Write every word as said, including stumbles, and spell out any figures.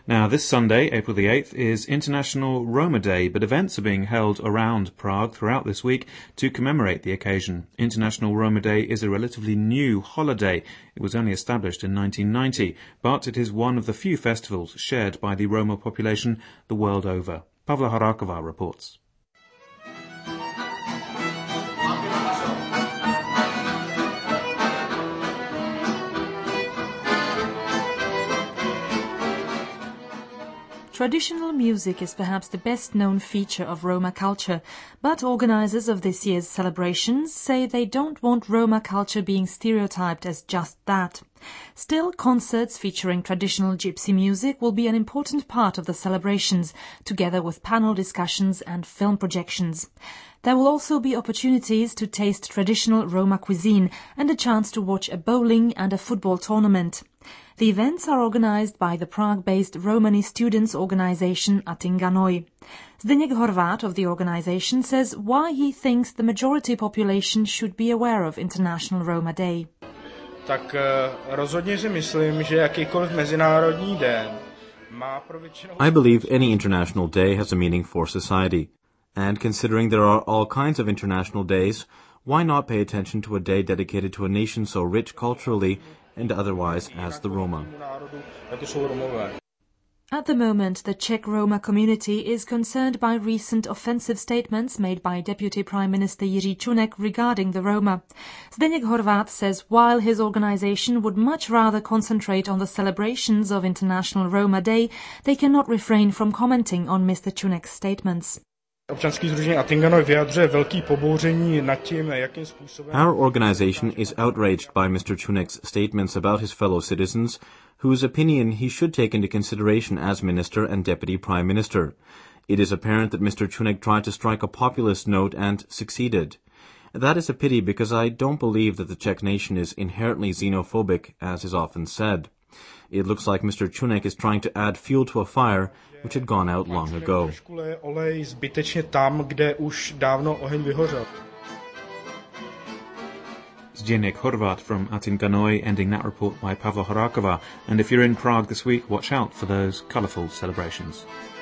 Now, this Sunday, April the eighth, is International Roma Day, but events are being held around Prague throughout this week to commemorate the occasion. International Roma Day is a relatively new holiday. It was only established in nineteen ninety, but it is one of the few festivals shared by the Roma population the world over. Pavla Horakova reports. Traditional music is perhaps the best-known feature of Roma culture, but organizers of this year's celebrations say they don't want Roma culture being stereotyped as just that. Still, concerts featuring traditional gypsy music will be an important part of the celebrations, together with panel discussions and film projections. There will also be opportunities to taste traditional Roma cuisine and a chance to watch a bowling and a football tournament. The events are organized by the Prague-based Romani students organization Atinganoi. Zdeněk Horvát of the organization says why he thinks the majority population should be aware of International Roma Day. Tak rozhodně si myslím, že jakýkoliv mezinárodní den má pro většinu... I believe any international day has a meaning for society. And considering there are all kinds of international days, why not pay attention to a day dedicated to a nation so rich culturally and otherwise as the Roma? At the moment, the Czech Roma community is concerned by recent offensive statements made by Deputy Prime Minister Jiří Čunek regarding the Roma. Zdeněk Horvát says while his organization would much rather concentrate on the celebrations of International Roma Day, they cannot refrain from commenting on Mister Čunek's statements. Občanské sdružení Atinganoj vyjadřuje velký pobouření nad tím, jakým způsobem... Our organization is outraged by Mister Čunek's statements about his fellow citizens, whose opinion he should take into consideration as Minister and Deputy Prime Minister. It is apparent that Mister Čunek tried to strike a populist note and succeeded. That is a pity because I don't believe that the Czech nation is inherently xenophobic, as is often said. It looks like Mister Čunek is trying to add fuel to a fire which had gone out long ago. Zdeněk Horvát from Atinganoi, ending that report by Pavla Horakova. And if you're in Prague this week, watch out for those colourful celebrations.